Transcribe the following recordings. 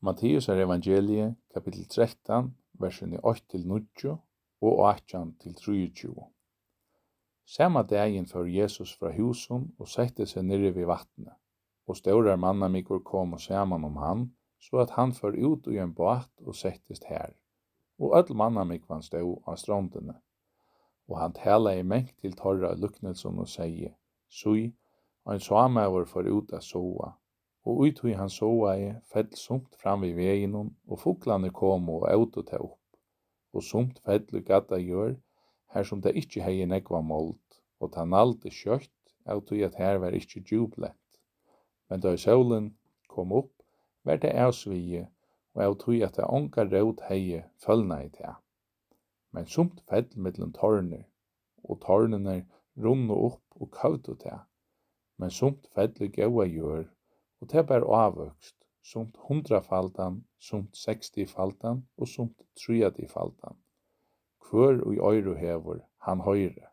Matteus evangelie, kapitel 13, versene 8-9 og 18-23. Samma dagen fór Jesus fra husen og sette seg nere ved vattnet, og stórar mannamikor kom saman han, så at han fór ut i en båt og settest her, og öll mannamikvan stod av strandene. Og han talaði mengt til torra luknelsen og segi, «Sui, ein samaur fór ut að soa, og uithui han soaði fell sumt fram við veginum, og fuglarnir komu og åtu ta upp, og sumt fell í gadda jörð, her som det ikkje hei nekva mold, og ta naldi skjøtt, åtu at her var ikkje djuplett. Men da solen kom upp, var det avsvige, og åtu at det onka råd hei følna i ta. Men sumt fell mellom tårner, og tårnene runnu upp og kautu ta. Men sumt fell í gåa jörð, og det bar avvøkst, sumt 100-faldan, sumt 60-faldan, og sumt 30-faldan. Kvør og øyru hevur, han høyre.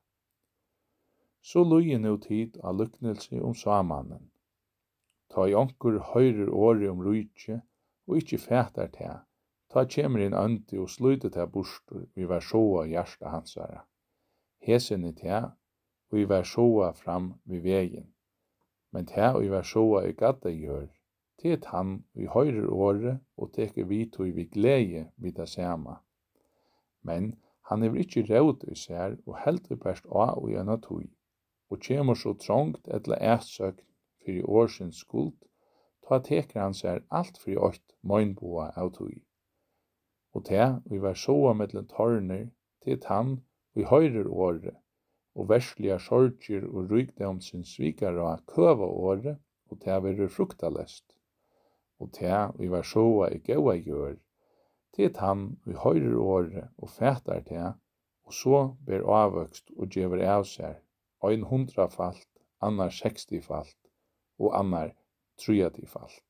Så lugi nu tid av luknelse samanen. Ta i onkur høyrer åri rujtje, og ikkje fætar ta, ta kjemur inn øndi og slutet ta burstur, vi var sjåa hjarta hansara. Hesen i ta, og vi var sjåa fram vi vegin. Men ta og vi var sjåa i gadda gjør, til han vi høyrer åre og teker vitoi vi glede vid det sama. Men han er ikkje råd i sær og heldur bæst av og gjennom tog, og kjemur så trångt etla ætsøgn fyrir årsins skuld, ta teker han sær alt fyrir 8 møgnboa av tog. Og ta vi var sjåa mellom tårner, til han vi høyrer åre, og versliga sorgir og rykdom sin svikara køva åre, og ta verur fruktalest. Og ta vi var sjåa i gåa gjør, til han vi høyrer åre og fætar ta, og så ber avvøkst og gjever av seg, 100-falt, annar 60-falt, og annar 30-falt.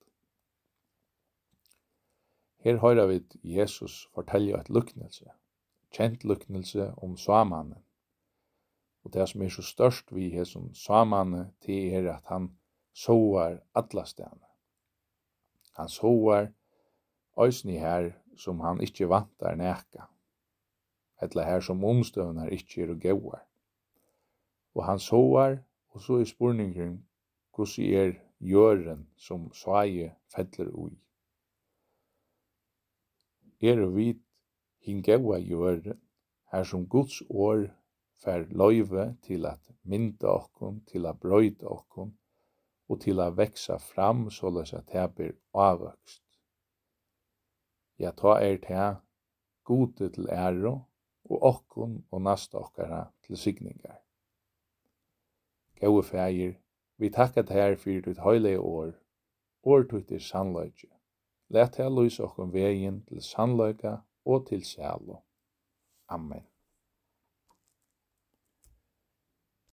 Her høyrer vi Jesus fortelja et luknelse, kjent luknelse samanen. Og det som så størst vi er som samane til at han såar alla stedene. Han såar òsni her som han ikkje vantar neka, eller her som omstøvnar ikkje og gåar. Og han såar, og så spurningen hvordan jøren som svaje fettler ui. Vi hin gåa jøren, her som Guds år fær løyve til at mynda okkon, til at brøyta okkon, og til at veksa fram såleis at det blir avvøkst. Ja, ta ta gode til æro, og okkon og nasta okkara til signingar. Gåe fægir, vi takkar her fyrir ditt høylege år tutt sannløyge. Let her lys okkon vegin til sannløyga og til sjalo. Amen.